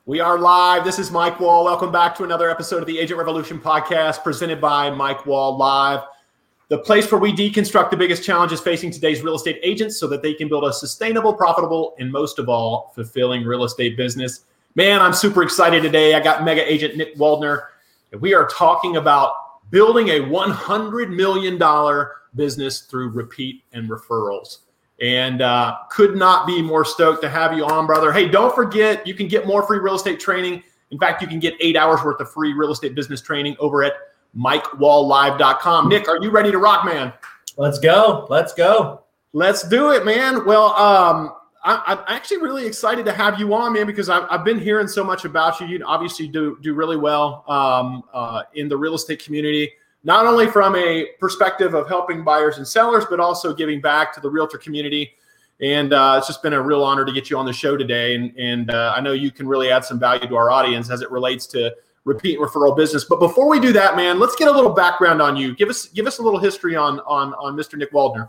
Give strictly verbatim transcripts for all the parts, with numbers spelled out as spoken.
We are live. This is Mike Wall. Welcome back to another episode of the Agent Revolution podcast presented by Mike Wall Live, the place where we deconstruct the biggest challenges facing today's real estate agents so that they can build a sustainable, profitable, and most of all, fulfilling real estate business. Man, I'm super excited today. I got mega agent Nick Waldner, and we are talking about building a one hundred million dollars business through repeat and referrals. And uh, could not be more stoked to have you on, brother. Hey, don't forget, you can get more free real estate training. In fact, you can get eight hours worth of free real estate business training over at mike wall live dot com. Nick, are you ready to rock, man? Let's go. Let's go. Let's do it, man. Well, um, I, I'm actually really excited to have you on, man, because I've, I've been hearing so much about you. You obviously do, do really well um, uh, in the real estate community. Not only from a perspective of helping buyers and sellers, but also giving back to the realtor community. And uh, it's just been a real honor to get you on the show today. And, and uh, I know you can really add some value to our audience as it relates to repeat and referral business. But before we do that, man, let's get a little background on you. Give us give us a little history on on, on Mister Nick Waldner.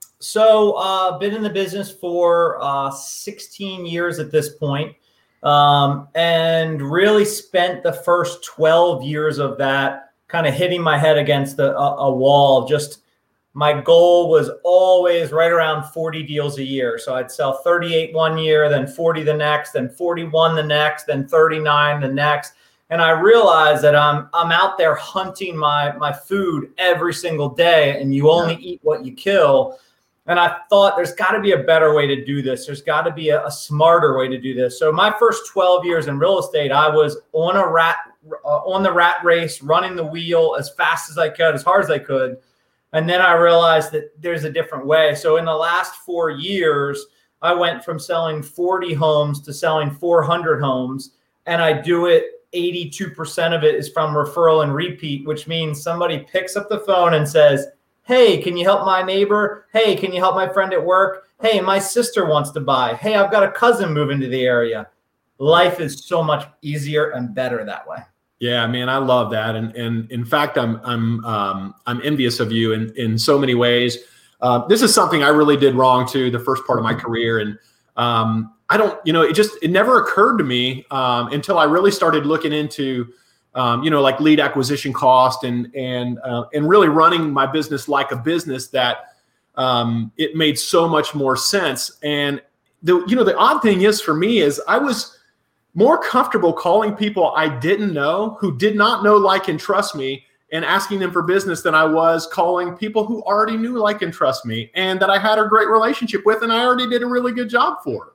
So uh, been in the business for uh, sixteen years at this point, um, and really spent the first twelve years of that kind of hitting my head against a, a wall. Just my goal was always right around forty deals a year. So I'd sell thirty-eight one year, then forty the next, then forty-one the next, then thirty-nine the next. And I realized that I'm I'm out there hunting my my food every single day, and you only eat what you kill. And I thought there's got to be a better way to do this. There's got to be a, a smarter way to do this. So my first twelve years in real estate, I was on a rat uh, on the rat race, running the wheel as fast as I could, as hard as I could. And then I realized that there's a different way. So in the last four years, I went from selling forty homes to selling four hundred homes. And I do it, eighty-two percent of it is from referral and repeat, which means somebody picks up the phone and says, hey, can you help my neighbor? Hey, can you help my friend at work? Hey, my sister wants to buy. Hey, I've got a cousin moving to the area. Life is so much easier and better that way. Yeah, man, I love that. And and in fact, I'm I'm um, I'm envious of you in, in so many ways. Uh, this is something I really did wrong too, the first part of my career. And um, I don't, you know, it just, it never occurred to me um, until I really started looking into Um, you know, like lead acquisition cost and and uh, and really running my business like a business that um, it made so much more sense. And the you know the odd thing is for me is I was more comfortable calling people I didn't know, who did not know, like, and trust me, and asking them for business than I was calling people who already knew, like, and trust me, and that I had a great relationship with, and I already did a really good job for.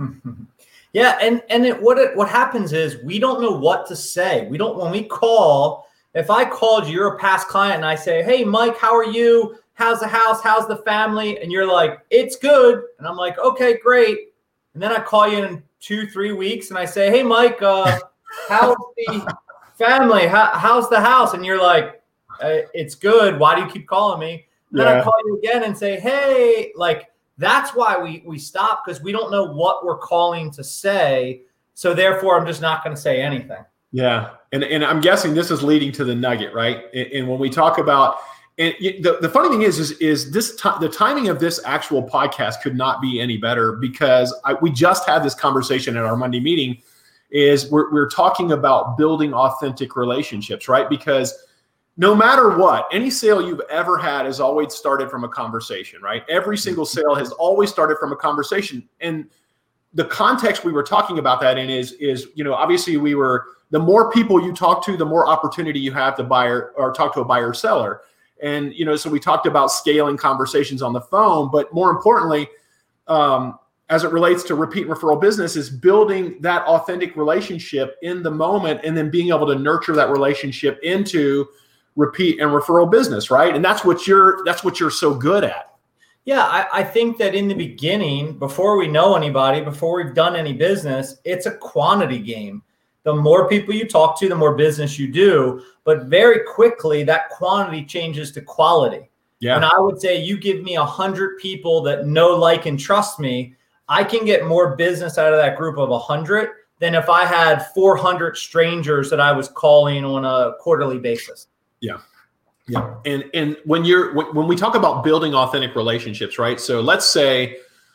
Yeah, and and it, what it, what happens is we don't know what to say. We don't when we call. If I called you, you're a past client, and I say, "Hey, Mike, how are you? How's the house? How's the family?" And you're like, "It's good," and I'm like, "Okay, great." And then I call you in two, three weeks, and I say, "Hey, Mike, uh, how's the family? How, how's the house?" And you're like, uh, "It's good. Why do you keep calling me?" And then Yeah. I call you again and say, "Hey," like. That's why we we stop, because we don't know what we're calling to say. So therefore, I'm just not going to say anything. Yeah. And and I'm guessing this is leading to the nugget, right? And, and when we talk about, and the, the funny thing is, is, is this t- the timing of this actual podcast could not be any better, because I, we just had this conversation at our Monday meeting. Is we're we're talking about building authentic relationships, right? Because no matter what, any sale you've ever had has always started from a conversation, right? Every single sale has always started from a conversation. And the context we were talking about that in is, is, you know, obviously we were, the more people you talk to, the more opportunity you have to buy or, or talk to a buyer or seller. And, you know, so we talked about scaling conversations on the phone, but more importantly, um, as it relates to repeat and referral business, is building that authentic relationship in the moment and then being able to nurture that relationship into repeat and referral business, right? And that's what you're that's what you're so good at. Yeah, I, I think that in the beginning, before we know anybody, before we've done any business, it's a quantity game. The more people you talk to, the more business you do. But very quickly, that quantity changes to quality. Yeah. And I would say you give me a hundred people that know, like, and trust me, I can get more business out of that group of a hundred than if I had four hundred strangers that I was calling on a quarterly basis. Yeah. Yeah. And and when you're when, when we talk about building authentic relationships, right? So let's say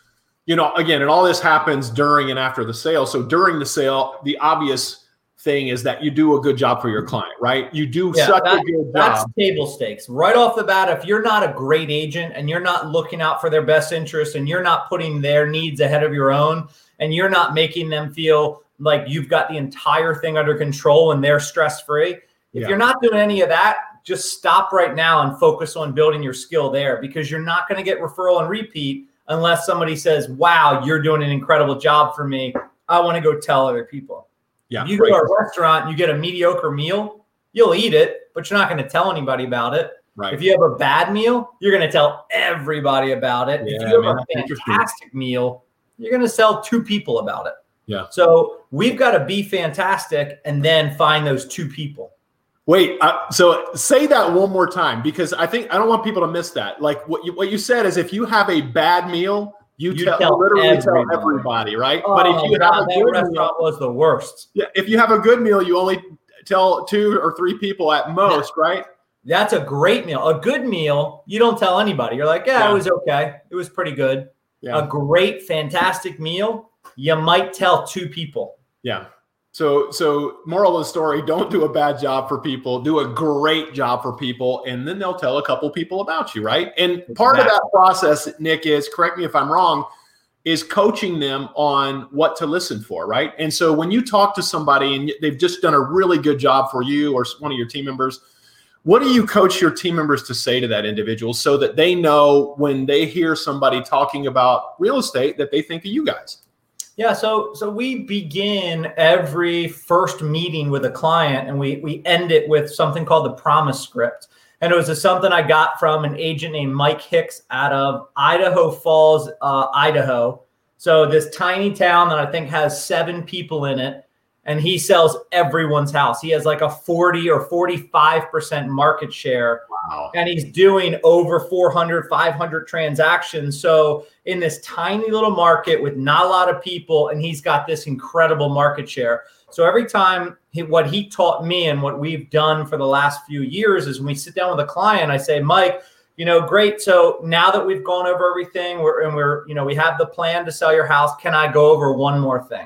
you know, again, and all this happens during and after the sale. So during the sale, the obvious thing is that you do a good job for your client, right? You do yeah, such that, a good job. That's table stakes. Right off the bat, if you're not a great agent and you're not looking out for their best interest and you're not putting their needs ahead of your own and you're not making them feel like you've got the entire thing under control and they're stress-free, if yeah. you're not doing any of that, just stop right now and focus on building your skill there, because you're not going to get referral and repeat unless somebody says, wow, you're doing an incredible job for me. I want to go tell other people. Yeah, if you go to a restaurant and you get a mediocre meal, you'll eat it, but you're not going to tell anybody about it. Right. If you have a bad meal, you're going to tell everybody about it. Yeah, if you have man, a fantastic meal, you're going to tell two people about it. Yeah. So we've got to be fantastic and then find those two people. Wait, uh, so say that one more time, because I think I don't want people to miss that. Like what you, what you said is, if you have a bad meal, you, You tell, tell literally everybody. tell everybody, right? Oh, but if you God, have a that good restaurant meal, was the worst. yeah, if you have a good meal, you only tell two or three people at most, yeah. right? That's a great meal. A good meal, you don't tell anybody. You're like, yeah, yeah. it was okay. It was pretty good. Yeah. A great, fantastic meal, you might tell two people. Yeah. So, so moral of the story, don't do a bad job for people, do a great job for people, and then they'll tell a couple people about you, right? And part exactly. of that process, Nick, is, correct me if I'm wrong, is coaching them on what to listen for, right? And so when you talk to somebody and they've just done a really good job for you or one of your team members, what do you coach your team members to say to that individual so that they know when they hear somebody talking about real estate that they think of you guys? Yeah, so so we begin every first meeting with a client and we we end it with something called the promise script. And it was a, something I got from an agent named Mike Hicks out of Idaho Falls, uh, Idaho. So this tiny town that I think has seven people in it, and he sells everyone's house. He has like a forty or forty-five percent market share. Wow. And he's doing over four hundred, five hundred transactions. So in this tiny little market with not a lot of people, and he's got this incredible market share. So every time he, what he taught me and what we've done for the last few years is when we sit down with a client, I say, Mike, you know, great. So now that we've gone over everything, we're, and we're, you know, we have the plan to sell your house. Can I go over one more thing?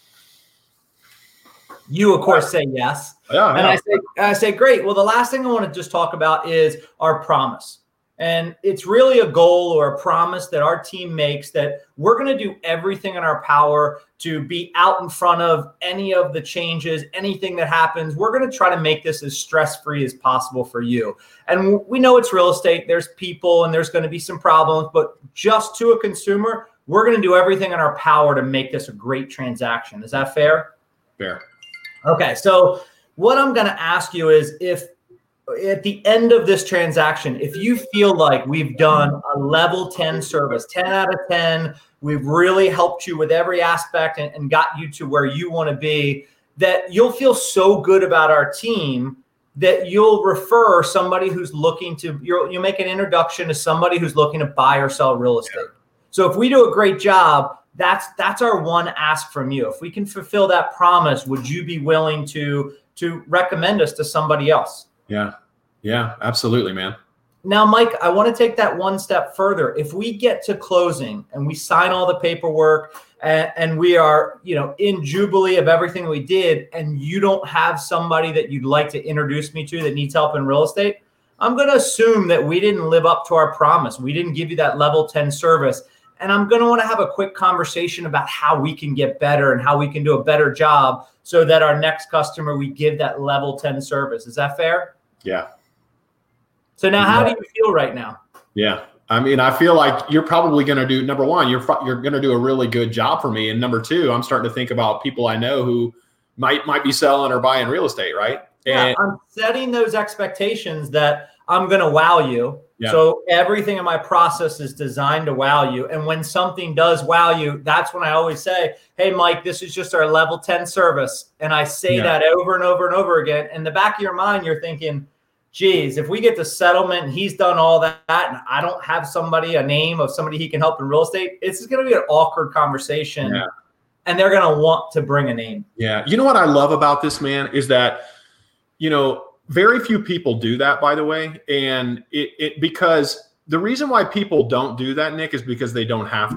You, of course, say yes. Yeah, and yeah. I say, I say, great. Well, the last thing I want to just talk about is our promise. And it's really a goal or a promise that our team makes that we're going to do everything in our power to be out in front of any of the changes, anything that happens. We're going to try to make this as stress-free as possible for you. And we know it's real estate. There's people and there's going to be some problems, but just to a consumer, we're going to do everything in our power to make this a great transaction. Is that fair? Fair. Okay. So what I'm going to ask you is, if at the end of this transaction, if you feel like we've done a level ten service, ten out of ten, we've really helped you with every aspect and, and got you to where you want to be, that you'll feel so good about our team that you'll refer somebody who's looking to, you'll, you'll make an introduction to somebody who's looking to buy or sell real estate. Yeah. So if we do a great job, that's that's our one ask from you. If we can fulfill that promise, would you be willing to to recommend us to somebody else? Yeah. Yeah, absolutely, man. Now, Mike, I want to take that one step further. If we get to closing and we sign all the paperwork and, and we are, you know, in jubilee of everything we did, and you don't have somebody that you'd like to introduce me to that needs help in real estate, I'm going to assume that we didn't live up to our promise. We didn't give you that level ten service. And I'm going to want to have a quick conversation about how we can get better and how we can do a better job so that our next customer, we give that level ten service. Is that fair? Yeah. So now, how do you feel right now? Yeah. I mean, I feel like you're probably going to do, number one, you're you're going to do a really good job for me. And number two, I'm starting to think about people I know who might might be selling or buying real estate, right? Yeah, and, I'm setting those expectations that I'm going to wow you. Yeah. So everything in my process is designed to wow you. And when something does wow you, that's when I always say, hey, Mike, this is just our level ten service. And I say yeah. that over and over and over again. In the back of your mind, you're thinking, geez, if we get to settlement and he's done all that and I don't have somebody, a name of somebody he can help in real estate, it's going to be an awkward conversation. Yeah. And they're going to want to bring a name. Yeah. You know what I love about this, man, is that, you know, very few people do that, by the way. And it, it because the reason why people don't do that, Nick, is because they don't have to.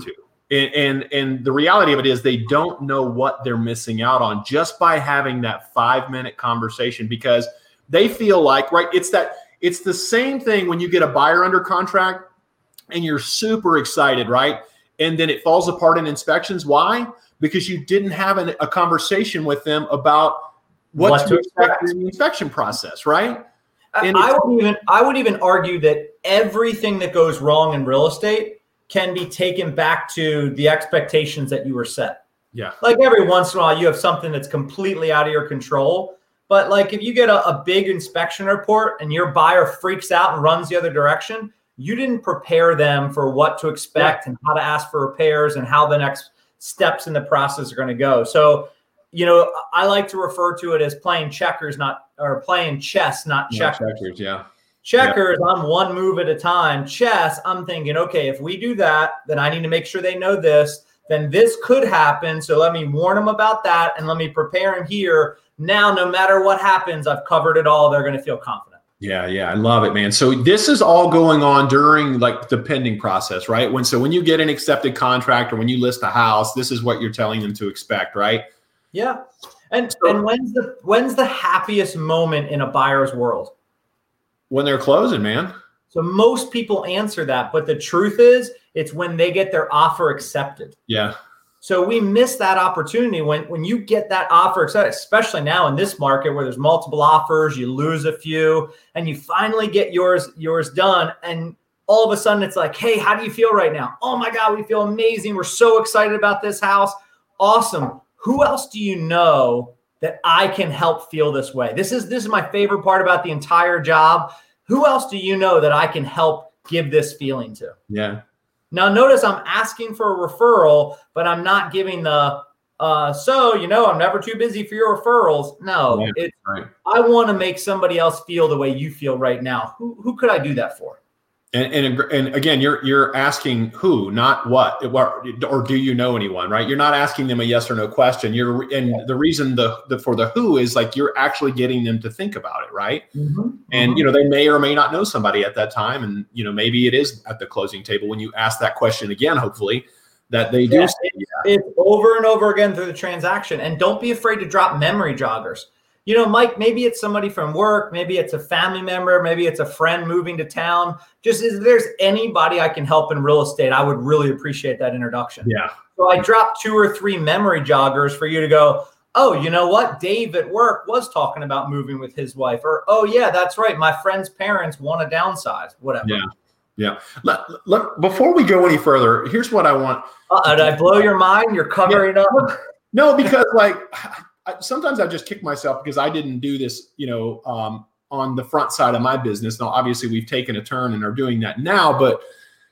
And, and and the reality of it is they don't know what they're missing out on just by having that five minute conversation, because they feel like, right, it's that it's the same thing when you get a buyer under contract and you're super excited, right? And then it falls apart in inspections. Why? Because you didn't have an, a conversation with them about what, what to expect in the inspection process, right? And I would even I would even argue that everything that goes wrong in real estate can be taken back to the expectations that you were set. Yeah. Like every once in a while, you have something that's completely out of your control. But like if you get a, a big inspection report and your buyer freaks out and runs the other direction, you didn't prepare them for what to expect yeah. and how to ask for repairs and how the next steps in the process are going to go. So, you know, I like to refer to it as playing checkers, not or playing chess, not yeah, checkers. checkers. Yeah. Checkers, yeah. I'm one move at a time. Chess, I'm thinking, okay, if we do that, then I need to make sure they know this. Then this could happen. So let me warn them about that and let me prepare them here. Now, no matter what happens, I've covered it all. They're going to feel confident. Yeah, yeah, I love it, man. So this is all going on during like the pending process, right? When so when you get an accepted contract or when you list a house, this is what you're telling them to expect, right? Yeah. And so, and when's the when's the happiest moment in a buyer's world? When they're closing, man. So most people answer that, but the truth is it's when they get their offer accepted. Yeah. So we miss that opportunity when, when you get that offer accepted, especially now in this market where there's multiple offers, you lose a few and you finally get yours, yours done. And all of a sudden it's like, hey, how do you feel right now? Oh my God, we feel amazing. We're so excited about this house. Awesome. Who else do you know that I can help feel this way? This is this is my favorite part about the entire job. Who else do you know that I can help give this feeling to? Yeah. Now, notice I'm asking for a referral, but I'm not giving the, uh, so, you know, I'm never too busy for your referrals. No, yeah, it's, right. I want to make somebody else feel the way you feel right now. Who, who could I do that for? And, and and again, you're you're asking who, not what, or do you know anyone, right? You're not asking them a yes or no question. You're and the reason the, the for the who is like you're actually getting them to think about it, right? Mm-hmm. And mm-hmm. you know they may or may not know somebody at that time, and you know maybe it is at the closing table when you ask that question again. Hopefully, that they do. Yeah, say, it's, yeah. it's over and over again through the transaction, and don't be afraid to drop memory joggers. You know, Mike, maybe it's somebody from work, maybe it's a family member, maybe it's a friend moving to town. Just if there's anybody I can help in real estate, I would really appreciate that introduction. Yeah. So I dropped two or three memory joggers for you to go, oh, you know what? Dave at work was talking about moving with his wife. Or, oh, yeah, that's right. My friend's parents want to downsize, whatever. Yeah. Yeah. Let, let, before we go any further, here's what I want. Uh, did I blow your mind? You're covering yeah. up? No, because like sometimes I just kick myself because I didn't do this, you know, um, on the front side of my business. Now, obviously we've taken a turn and are doing that now, but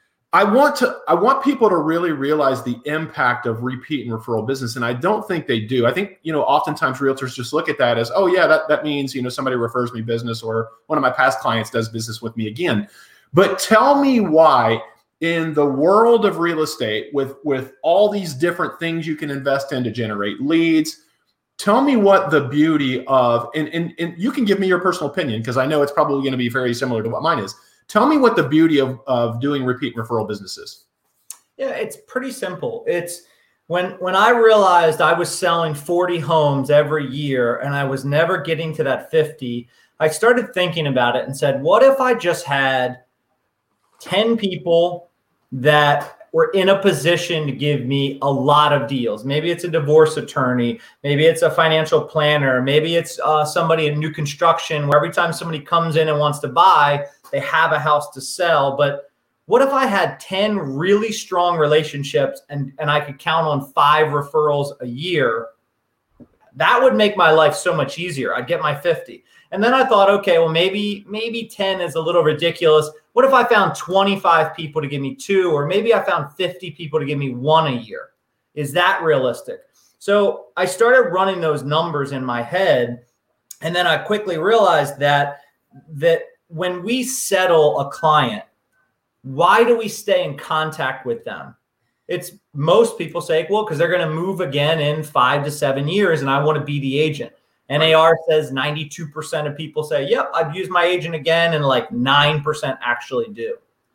I want to, I want people to really realize the impact of repeat and referral business. And I don't think they do. I think, you know, oftentimes realtors just look at that as, oh yeah, that, that means, you know, somebody refers me business or one of my past clients does business with me again. But tell me why in the world of real estate with, with all these different things you can invest in to generate leads, tell me what the beauty of, and, and, and you can give me your personal opinion because I know it's probably going to be very similar to what mine is. Tell me what the beauty of, of doing repeat and referral business is. Yeah, it's pretty simple. It's when when I realized I was selling forty homes every year and I was never getting to that fifty, I started thinking about it and said, what if I just had ten people that were in a position to give me a lot of deals? Maybe it's a divorce attorney. Maybe it's a financial planner. Maybe it's uh, somebody in new construction where every time somebody comes in and wants to buy, they have a house to sell. But what if I had ten really strong relationships and, and I could count on five referrals a year? That would make my life so much easier. I'd get my fifty. And then I thought, okay, well, maybe maybe ten is a little ridiculous. What if I found twenty-five people to give me two, or maybe I found fifty people to give me one a year? Is that realistic? So I started running those numbers in my head, and then I quickly realized that that when we settle a client, why do we stay in contact with them? It's most people say, well, because they're going to move again in five to seven years, and I want to be the agent. N A R says ninety-two percent of people say, yep, I'd use my agent again, and like nine percent actually do.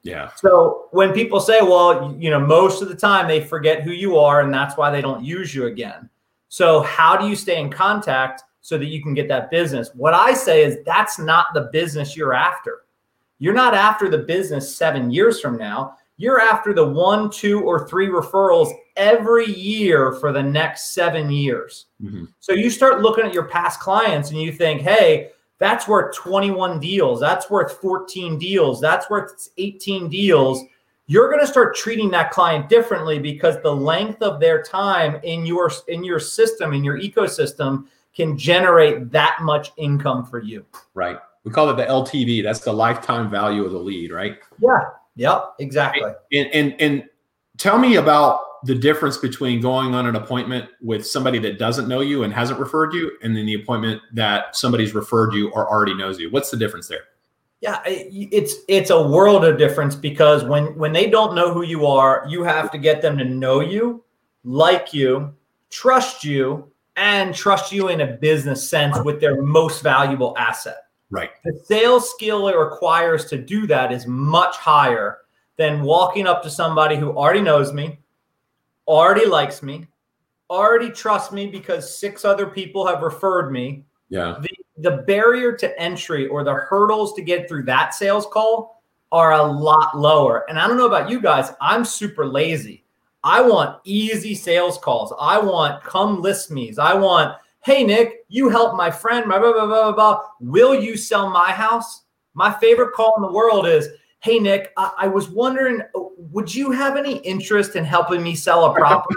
Yeah. So when people say, well, you know, most of the time they forget who you are and that's why they don't use you again. So how do you stay in contact so that you can get that business? What I say is that's not the business you're after. You're not after the business seven years from now. You're after the one, two, or three referrals every year for the next seven years. Mm-hmm. So you start looking at your past clients and you think, hey, that's worth twenty-one deals. That's worth fourteen deals. That's worth eighteen deals. You're going to start treating that client differently because the length of their time in your, in your system, in your ecosystem, can generate that much income for you. Right. We call it the L T V. That's the lifetime value of the lead, right? Yeah. Yep. Exactly. And, and, and tell me about the difference between going on an appointment with somebody that doesn't know you and hasn't referred you, and then the appointment that somebody's referred you or already knows you. What's the difference there? Yeah, it's it's a world of difference because when when they don't know who you are, you have to get them to know you, like you, trust you, and trust you in a business sense with their most valuable asset. Right. The sales skill it requires to do that is much higher than walking up to somebody who already knows me, already likes me, already trusts me because six other people have referred me. Yeah. The, the barrier to entry or the hurdles to get through that sales call are a lot lower. And I don't know about you guys, I'm super lazy. I want easy sales calls. I want come list me's. I want, hey, Nick, you help my friend, blah, blah, blah, blah, blah. Will you sell my house? My favorite call in the world is, hey, Nick, I, I was wondering, would you have any interest in helping me sell a property?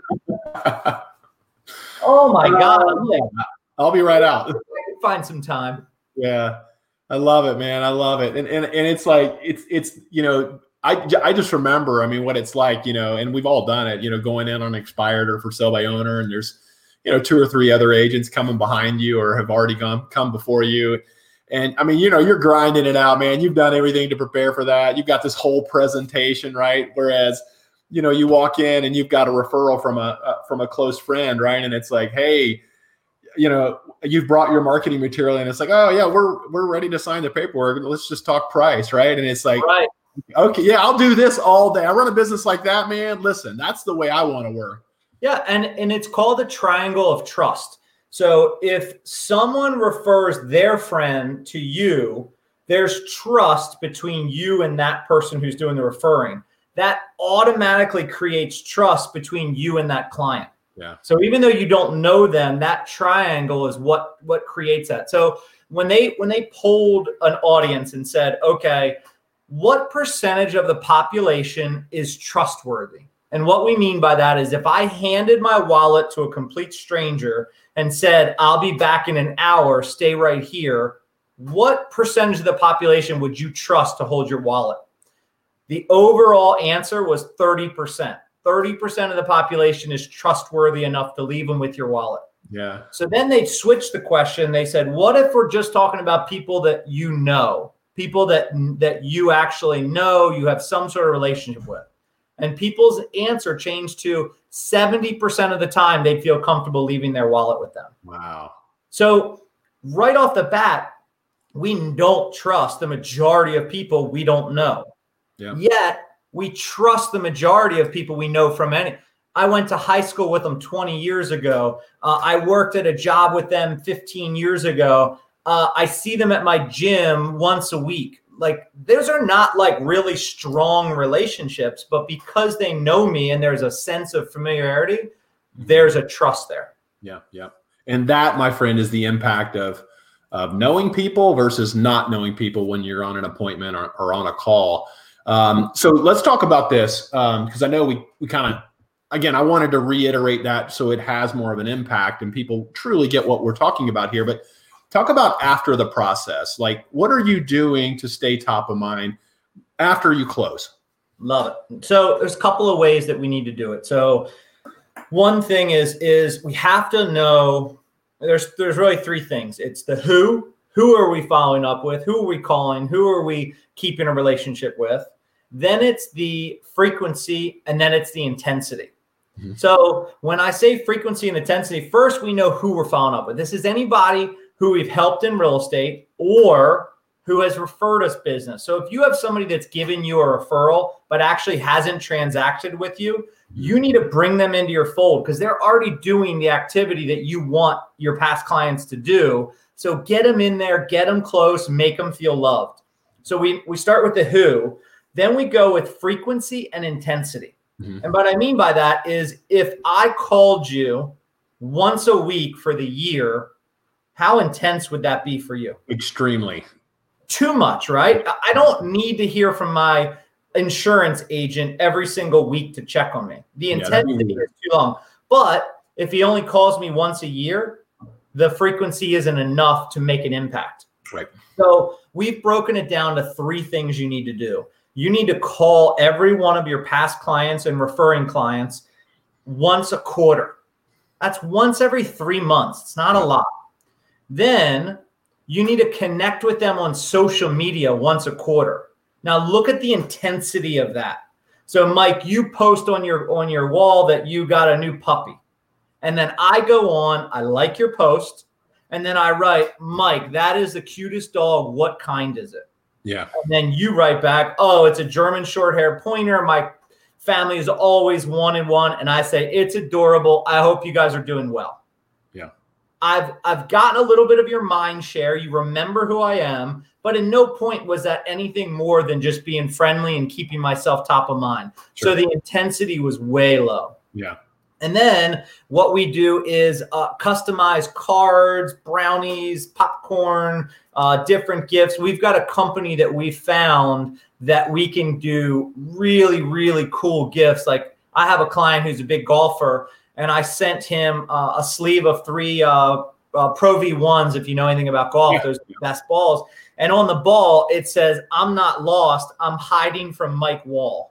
Oh, my God. Uh, I'll be right out. I can find some time. Yeah, I love it, man. I love it. And, and, and it's like, it's, it's, you know, I, I just remember, I mean, what it's like, you know, and we've all done it, you know, going in on expired or for sale by owner, and there's, you know, two or three other agents coming behind you or have already gone, come before you. And I mean, you know, you're grinding it out, man. You've done everything to prepare for that. You've got this whole presentation, right? Whereas, you know, you walk in and you've got a referral from a, uh, from a close friend, right? And it's like, hey, you know, you've brought your marketing material and it's like, oh yeah, we're, we're ready to sign the paperwork. Let's just talk price. Right. And it's like, right. Okay, yeah, I'll do this all day. I run a business like that, man. Listen, that's the way I want to work. Yeah, and, and it's called the triangle of trust. So if someone refers their friend to you, there's trust between you and that person who's doing the referring. That automatically creates trust between you and that client. Yeah. So even though you don't know them, that triangle is what, what creates that. So when they when they polled an audience and said, okay, what percentage of the population is trustworthy? And what we mean by that is if I handed my wallet to a complete stranger and said, I'll be back in an hour, stay right here, what percentage of the population would you trust to hold your wallet? The overall answer was thirty percent. thirty percent of the population is trustworthy enough to leave them with your wallet. Yeah. So then they switched the question. They said, what if we're just talking about people that you know? People that that you actually know, you have some sort of relationship with. And people's answer changed to seventy percent of the time they'd feel comfortable leaving their wallet with them. Wow. So right off the bat, we don't trust the majority of people we don't know. Yeah. Yet we trust the majority of people we know from any. I went to high school with them twenty years ago. Uh, I worked at a job with them fifteen years ago. Uh, I see them at my gym once a week. Like those are not like really strong relationships, but because they know me and there's a sense of familiarity, there's a trust there. Yeah. Yeah. And that, my friend, is the impact of, of knowing people versus not knowing people when you're on an appointment or, or on a call. Um, so let's talk about this. Um, cause I know we, we kind of, again, I wanted to reiterate that so it has more of an impact and people truly get what we're talking about here, but talk about after the process. Like, what are you doing to stay top of mind after you close? Love it. So there's a couple of ways that we need to do it. So one thing is, is we have to know there's, there's really three things. It's the who, who are we following up with? Who are we calling? Who are we keeping a relationship with? Then it's the frequency, and then it's the intensity. Mm-hmm. So when I say frequency and intensity, first we know who we're following up with. This is anybody who we've helped in real estate or who has referred us business. So if you have somebody that's given you a referral, but actually hasn't transacted with you, you need to bring them into your fold because they're already doing the activity that you want your past clients to do. So get them in there, get them close, make them feel loved. So we, we start with the who, then we go with frequency and intensity. Mm-hmm. And what I mean by that is if I called you once a week for the year, how intense would that be for you? Extremely. Too much, right? I don't need to hear from my insurance agent every single week to check on me. The intensity yeah, is too long. But if he only calls me once a year, the frequency isn't enough to make an impact. Right. So we've broken it down to three things you need to do. You need to call every one of your past clients and referring clients once a quarter. That's once every three months. It's not a lot. Then you need to connect with them on social media once a quarter. Now look at the intensity of that. So Mike, you post on your on your wall that you got a new puppy. And then I go on, I like your post, and then I write, Mike, that is the cutest dog. What kind is it? Yeah. And then you write back, oh, it's a German short hair pointer. My family has always wanted one. And I say, it's adorable. I hope you guys are doing well. Yeah. I've I've gotten a little bit of your mind share. You remember who I am, but in no point was that anything more than just being friendly and keeping myself top of mind. Sure. So the intensity was way low. Yeah. And then what we do is uh, customize cards, brownies, popcorn, uh, different gifts. We've got a company that we found that we can do really, really cool gifts. Like I have a client who's a big golfer, and I sent him uh, a sleeve of three uh, uh, Pro V ones, if you know anything about golf, yeah. Those are the best balls. And on the ball, it says, I'm not lost. I'm hiding from Mike Wall.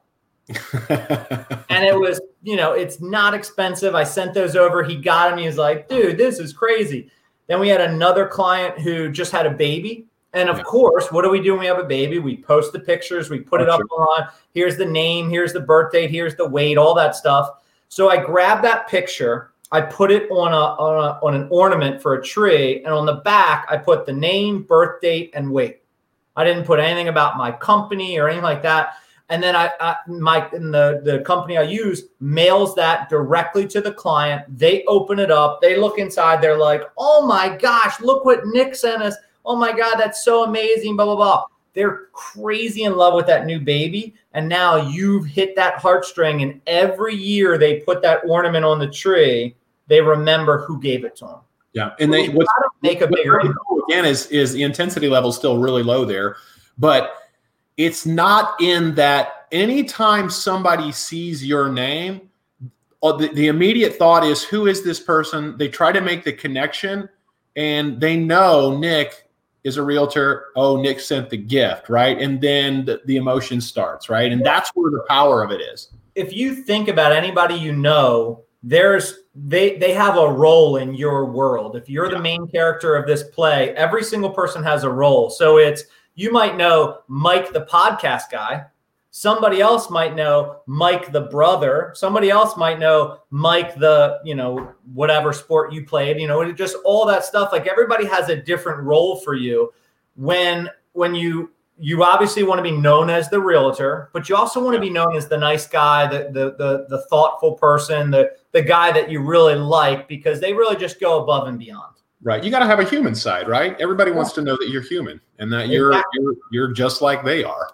And it was, you know, it's not expensive. I sent those over. He got them. He was like, dude, this is crazy. Then we had another client who just had a baby. And of yeah. course, what do we do when we have a baby? We post the pictures. We put oh, it up sure. on. Here's the name. Here's the birth date. Here's the weight, all that stuff. So I grabbed that picture. I put it on a, on a on an ornament for a tree. And on the back, I put the name, birth date, and weight. I didn't put anything about my company or anything like that. And then I, I my and the, the company I use mails that directly to the client. They open it up. They look inside. They're like, oh, my gosh, look what Nick sent us. Oh, my God, that's so amazing, blah, blah, blah. They're crazy in love with that new baby. And now you've hit that heartstring. And every year they put that ornament on the tree, they remember who gave it to them. Yeah. And they what's, make a bigger what's cool again is, is the intensity level is still really low there. But it's not in that anytime somebody sees your name, the, the immediate thought is, who is this person? They try to make the connection, and they know Nick is a realtor. Oh, Nick sent the gift, right? And then the, the emotion starts, right? And that's where the power of it is. If you think about anybody you know, there's they they have a role in your world. If you're yeah. the main character of this play, every single person has a role. So it's, you might know Mike, the podcast guy. Somebody else might know Mike, the brother. Somebody else might know Mike, the, you know, whatever sport you played, you know, just all that stuff. Like everybody has a different role for you. When, when you, you obviously want to be known as the realtor, but you also want to be known as the nice guy, the, the, the, the thoughtful person, the, the guy that you really like, because they really just go above and beyond. Right. You got to have a human side, right? Everybody wants to know that you're human and that you're, exactly. you're, you're just like they are.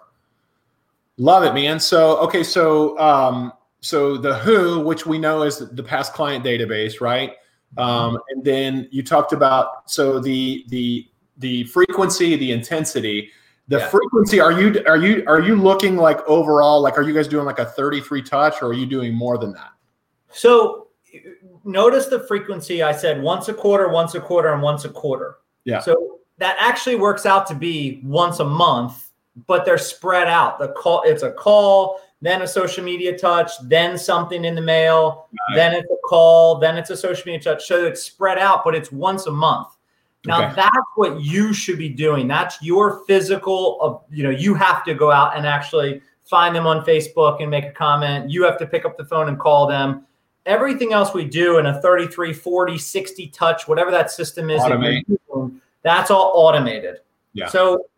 Love it, man. So, okay. So, um, so the who, which we know is the past client database, right? Um, and then you talked about, so the, the, the frequency, the intensity, the yeah. frequency, are you, are you, are you looking like overall, like, are you guys doing like a thirty-three touch, or are you doing more than that? So notice the frequency. I said once a quarter, once a quarter, and once a quarter. Yeah. So that actually works out to be once a month, but they're spread out. The call, it's a call, then a social media touch, then something in the mail, right. then it's a call, then it's a social media touch. So it's spread out, but it's once a month. Now okay. that's what you should be doing. That's your physical of, you know, you have to go out and actually find them on Facebook and make a comment. You have to pick up the phone and call them. Everything else we do in a thirty-three, forty, sixty touch, whatever that system is, that doing, that's all automated. Yeah. So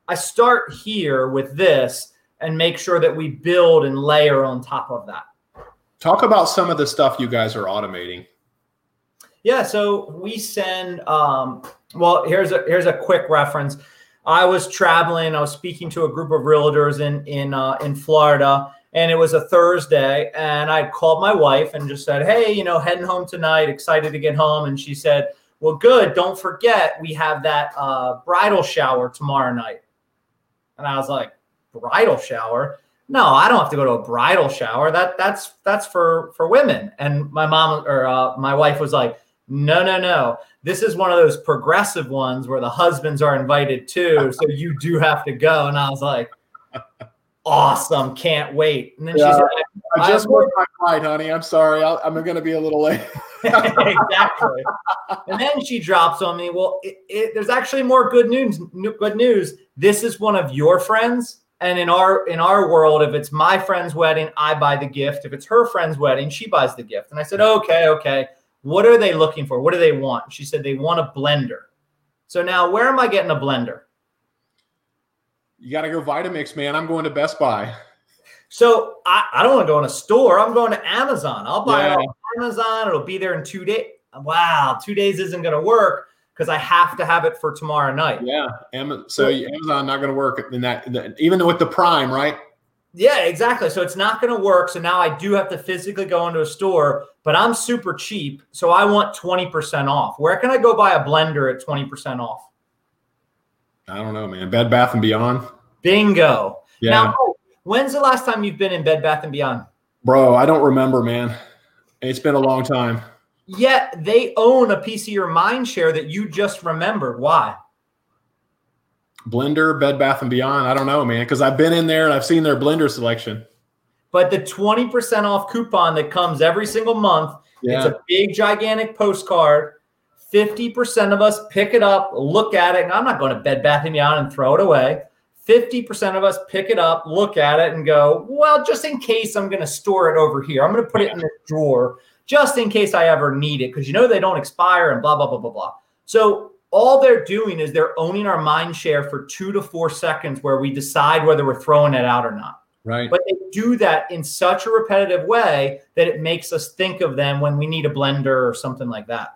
I start here with this and make sure that we build and layer on top of that. Talk about some of the stuff you guys are automating. Yeah, so we send, um, well, here's a here's a quick reference. I was traveling, I was speaking to a group of realtors in in uh, in Florida, and it was a Thursday, and I called my wife and just said, hey, you know, heading home tonight, excited to get home. And she said, well, good, don't forget, we have that uh, bridal shower tomorrow night. And I was like, bridal shower? No, I don't have to go to a bridal shower. That that's that's for for women. And my mom or uh, my wife was like, no, no, no. This is one of those progressive ones where the husbands are invited too, so you do have to go. And I was like, awesome, can't wait. And then yeah, she said, I just worked my flight, honey. I'm sorry, I'll, I'm going to be a little late. Exactly. And then she drops on me, well, it, it, there's actually more good news. Good news. This is one of your friends. And in our in our world, if it's my friend's wedding, I buy the gift. If it's her friend's wedding, she buys the gift. And I said, okay, okay. What are they looking for? What do they want? She said they want a blender. So now where am I getting a blender? You got to go Vitamix, man. I'm going to Best Buy. So I, I don't want to go in a store. I'm going to Amazon. I'll buy yeah. it on Amazon. It'll be there in two days. Wow, two days isn't going to work because I have to have it for tomorrow night. Yeah. So Amazon not going to work in that, even with the Prime, right? Yeah, exactly. So it's not going to work. So now I do have to physically go into a store, but I'm super cheap. So I want twenty percent off. Where can I go buy a blender at twenty percent off? I don't know, man. Bed Bath and Beyond. Bingo. Yeah. Now, when's the last time you've been in Bed Bath and Beyond? Bro, I don't remember, man. It's been a long time. Yet they own a piece of your mind share that you just remembered. Why? Blender, Bed Bath and Beyond. I don't know, man, because I've been in there and I've seen their blender selection. But the twenty percent off coupon that comes every single month, yeah. It's a big, gigantic postcard. fifty percent of us pick it up, look at it. And I'm not going to Bed Bath and Beyond and throw it away. fifty percent of us pick it up, look at it, and go, well, just in case I'm going to store it over here. I'm going to put it in this drawer just in case I ever need it, because you know they don't expire and blah, blah, blah, blah, blah. So all they're doing is they're owning our mind share for two to four seconds where we decide whether we're throwing it out or not. Right. But they do that in such a repetitive way that it makes us think of them when we need a blender or something like that.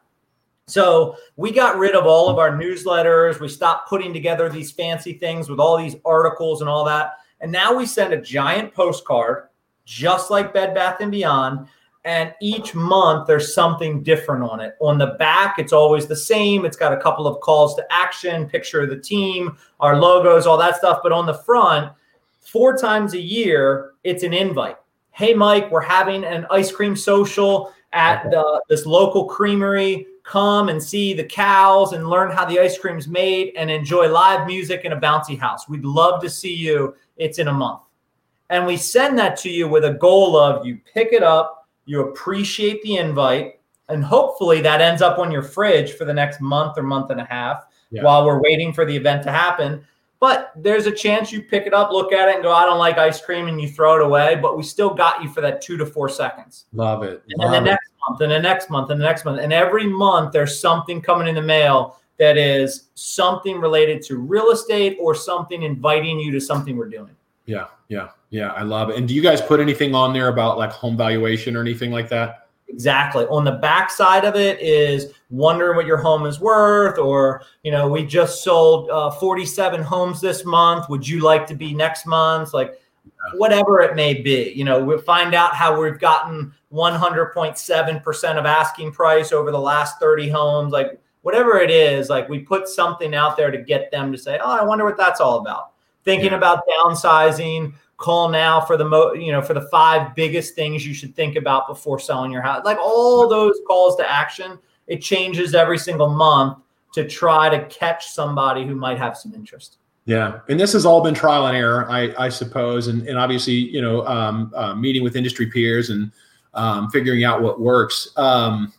So we got rid of all of our newsletters. We stopped putting together these fancy things with all these articles and all that. And now we send a giant postcard, just like Bed Bath and Beyond. And each month there's something different on it. On the back, it's always the same. It's got a couple of calls to action, picture of the team, our logos, all that stuff. But on the front, four times a year, it's an invite. Hey, Mike, we're having an ice cream social at the, this local creamery. Come and see the cows and learn how the ice cream's made and enjoy live music in a bouncy house. We'd love to see you. It's in a month. And we send that to you with a goal of you pick it up, you appreciate the invite, and hopefully that ends up on your fridge for the next month or month and a half yeah. while we're waiting for the event to happen. But there's a chance you pick it up, look at it, and go, I don't like ice cream, and you throw it away. But we still got you for that two to four seconds. Love it. And Love then the it. next month, and the next month, and the next month. And every month there's something coming in the mail that is something related to real estate or something inviting you to something we're doing. Yeah, yeah, yeah. I love it. And do you guys put anything on there about like home valuation or anything like that? Exactly. On the back side of it is wondering what your home is worth, or, you know, we just sold uh, forty-seven homes this month. Would you like to be next month? Like yeah. whatever it may be, you know, we'll find out how we've gotten one hundred point seven percent of asking price over the last thirty homes. Like whatever it is, like we put something out there to get them to say, oh, I wonder what that's all about. Thinking yeah. about downsizing, call now for the mo, you know, for the five biggest things you should think about before selling your house. Like all those calls to action, it changes every single month to try to catch somebody who might have some interest. Yeah. And this has all been trial and error, I, I suppose. And, and obviously, you know, um, uh, meeting with industry peers and um, figuring out what works. Um,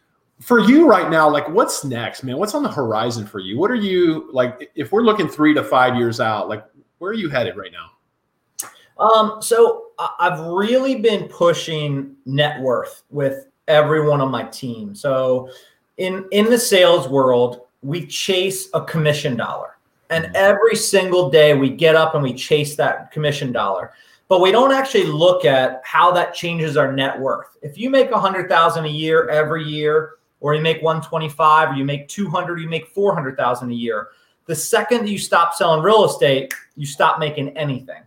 for you right now, like what's next, man? What's on the horizon for you? What are you like, if we're looking three to five years out, like where are you headed right now? Um, so I've really been pushing net worth with everyone on my team. So in, in the sales world, we chase a commission dollar. And every single day we get up and we chase that commission dollar. But we don't actually look at how that changes our net worth. If you make one hundred thousand dollars a year every year, or you make one twenty-five, or you make two hundred, you make four hundred thousand dollars a year. The second that you stop selling real estate, you stop making anything.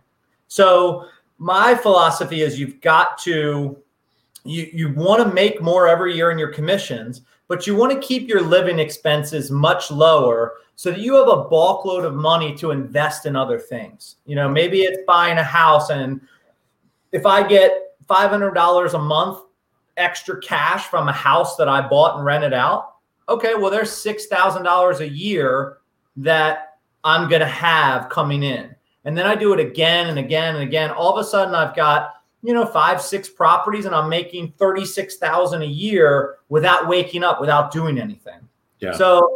So my philosophy is you've got to, you, you want to make more every year in your commissions, but you want to keep your living expenses much lower so that you have a bulk load of money to invest in other things. You know, maybe it's buying a house, and if I get five hundred dollars a month extra cash from a house that I bought and rented out, okay, well, there's six thousand dollars a year that I'm going to have coming in. And then I do it again and again and again. All of a sudden I've got, you know, five, six properties, and I'm making thirty-six thousand dollars a year without waking up, without doing anything. Yeah. So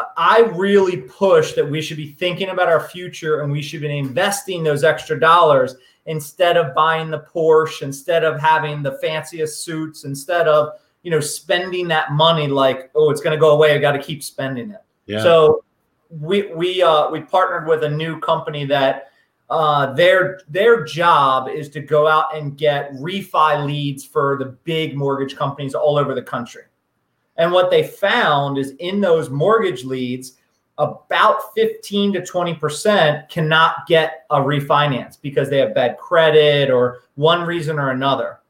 I really push that we should be thinking about our future, and we should be investing those extra dollars instead of buying the Porsche, instead of having the fanciest suits, instead of, you know, spending that money like, oh, it's going to go away, I got to keep spending it. Yeah. So we we uh, we partnered with a new company that uh, their their job is to go out and get refi leads for the big mortgage companies all over the country. And what they found is in those mortgage leads, about fifteen to twenty percent cannot get a refinance because they have bad credit or one reason or another.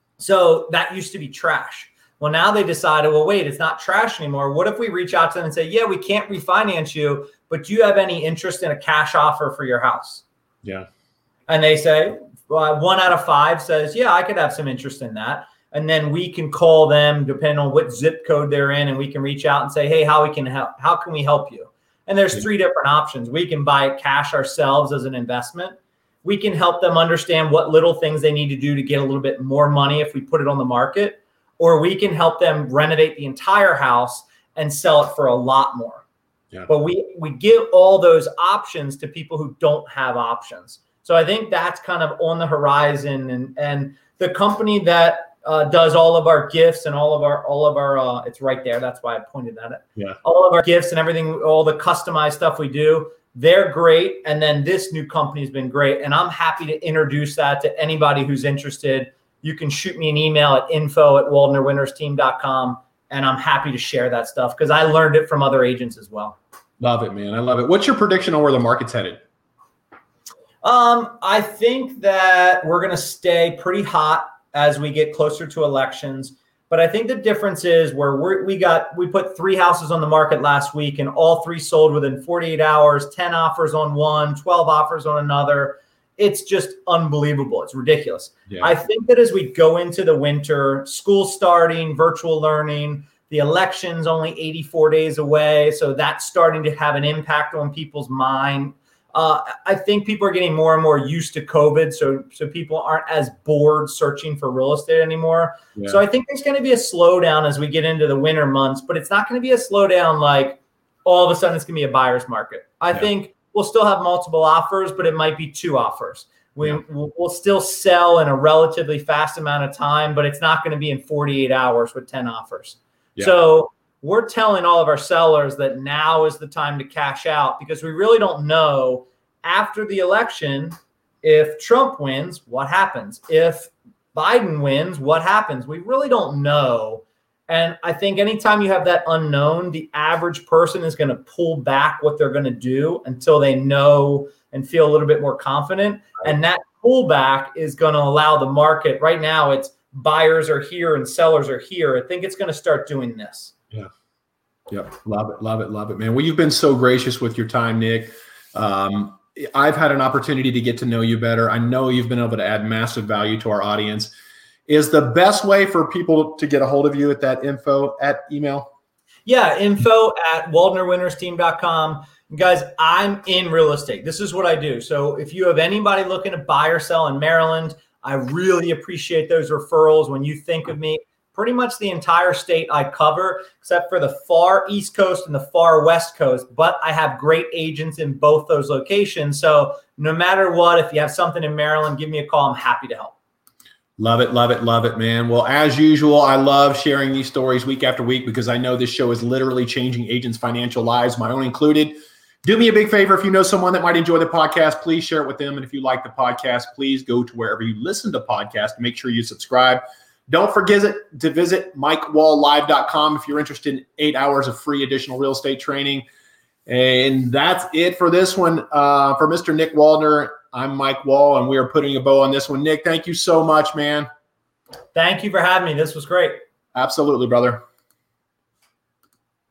So that used to be trash. Well, now they decided, well, wait, it's not trash anymore. What if we reach out to them and say, yeah, we can't refinance you, but do you have any interest in a cash offer for your house? Yeah. And they say, well, one out of five says, yeah, I could have some interest in that. And then we can call them depending on what zip code they're in, and we can reach out and say, hey, how we can help, how can we help you? And there's three different options. We can buy it cash ourselves as an investment. We can help them understand what little things they need to do to get a little bit more money if we put it on the market, or we can help them renovate the entire house and sell it for a lot more. Yeah. But we, we give all those options to people who don't have options. So I think that's kind of on the horizon, and, and the company that Uh, does all of our gifts and all of our, all of our, uh, it's right there. That's why I pointed at it. Yeah. All of our gifts and everything, all the customized stuff we do, they're great. And then this new company has been great. And I'm happy to introduce that to anybody who's interested. You can shoot me an email at info at waldner winters team dot com. And I'm happy to share that stuff because I learned it from other agents as well. Love it, man. I love it. What's your prediction on where the market's headed? Um, I think that we're going to stay pretty hot as we get closer to elections. But I think the difference is where we're, we got, we put three houses on the market last week, and all three sold within forty-eight hours, ten offers on one, twelve offers on another. It's just unbelievable. It's ridiculous. Yeah. I think that as we go into the winter, school starting, virtual learning, the election's only eighty-four days away. So that's starting to have an impact on people's mind. Uh, I think people are getting more and more used to COVID, so so people aren't as bored searching for real estate anymore. Yeah. So I think there's going to be a slowdown as we get into the winter months, but it's not going to be a slowdown like all of a sudden it's going to be a buyer's market. I yeah. think we'll still have multiple offers, but it might be two offers. We, yeah. we'll, we'll still sell in a relatively fast amount of time, but it's not going to be in forty-eight hours with ten offers. Yeah. So we're telling all of our sellers that now is the time to cash out, because we really don't know after the election, if Trump wins, what happens? If Biden wins, what happens? We really don't know. And I think anytime you have that unknown, the average person is going to pull back what they're going to do until they know and feel a little bit more confident. And that pullback is going to allow the market. Right now, it's buyers are here and sellers are here. I think it's going to start doing this. Yeah. Yep. Love it. Love it. Love it, man. Well, you've been so gracious with your time, Nick. Um, I've had an opportunity to get to know you better. I know you've been able to add massive value to our audience. Is the best way for people to get a hold of you at that info at email? Yeah. Info at waldner winters team dot com. Guys, I'm in real estate. This is what I do. So if you have anybody looking to buy or sell in Maryland, I really appreciate those referrals. When you think of me, pretty much the entire state I cover, except for the far East Coast and the far West Coast. But I have great agents in both those locations. So no matter what, if you have something in Maryland, give me a call. I'm happy to help. Love it, love it, love it, man. Well, as usual, I love sharing these stories week after week because I know this show is literally changing agents' financial lives, my own included. Do me a big favor. If you know someone that might enjoy the podcast, please share it with them. And if you like the podcast, please go to wherever you listen to podcasts and make sure you subscribe. Don't forget to visit mike wall live dot com if you're interested in eight hours of free additional real estate training. And that's it for this one. Uh, for Mister Nick Waldner, I'm Mike Wall, and we are putting a bow on this one. Nick, thank you so much, man. Thank you for having me. This was great. Absolutely, brother.